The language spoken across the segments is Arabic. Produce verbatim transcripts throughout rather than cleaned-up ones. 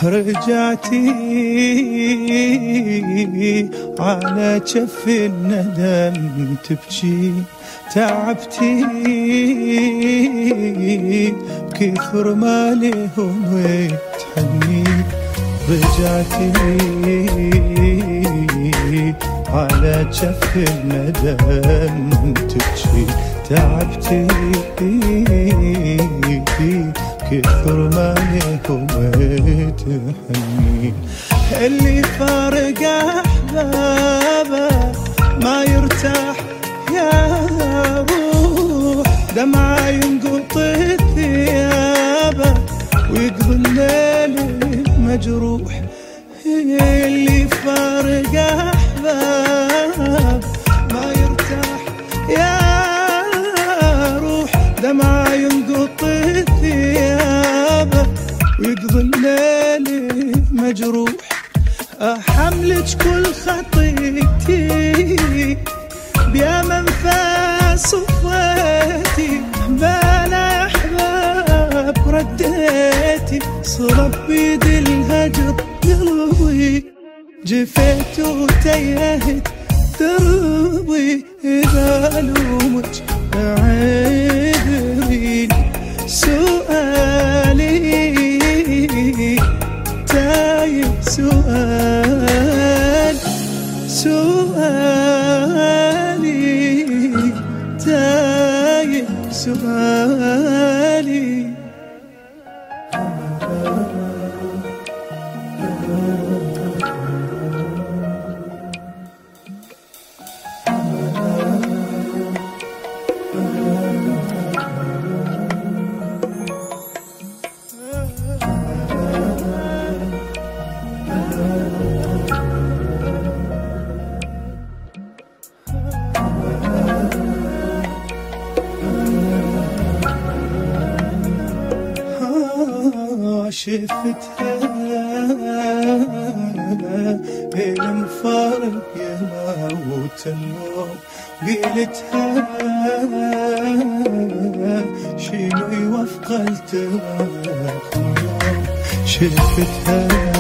رجعتي على جف الندم تبكي، تعبتي بكثر ما لهم تحني. رجعتي على جف الندم تبكي، تعبتي كثر ما لهم تحني. اللي فارق أحبابه ما يرتاح يا روح، دمعة ينقط ثيابه ويقضي الليل مجروح. اللي فارق أحباب ما يرتاح يا روح، دمعة ينقط ثيابه ويقضي الليل مجروح. أحملك كل خطيتي بيا منفاس صفيتي، بلا أحباب رديتي، صرب بيد الهجر قلبي، جفيت وتيهت دربي. إذا ألومك عذرين سؤالي تايه، سؤال سؤالي تايه، سؤالي. شفتها المفارق يموت اللوم، قيلتها شنو يوفق التراك اليوم. شفتها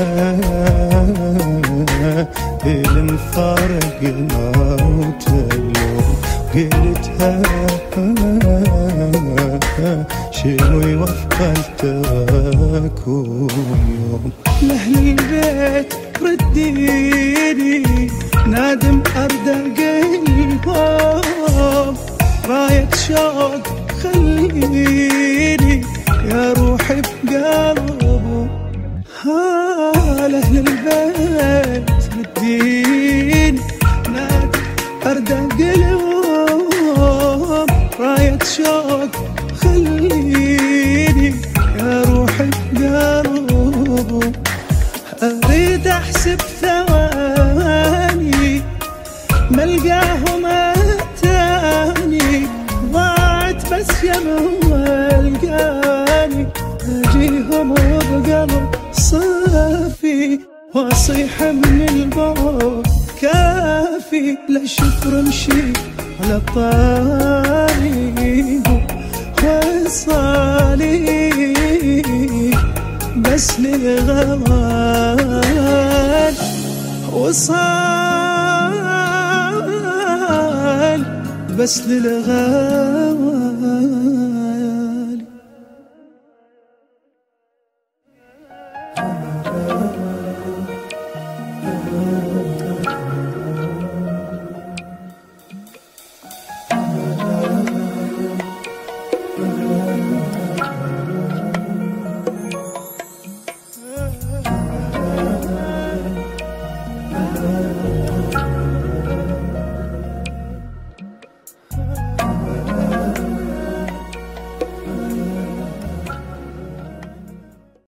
المفارق يموت اللوم، قيلتها شنو يوفق التراك اليوم. لأهل البيت رديني نادم أردى قلبهم، راية شوق خليني يا روحي بقلبه. ها لأهل البيت رديني نادم أردى قلبهم، راية شوق خليني يا روحي بقلبه. أريد أحسب ثواني ملقاهم أتاني، ضاعت بس يوم ألقاني، أجيهم بقلب صافي وأصيح من البعد كافي. لا شكر امشي على طريق وصالي بس للغوال، وصال بس للغوال.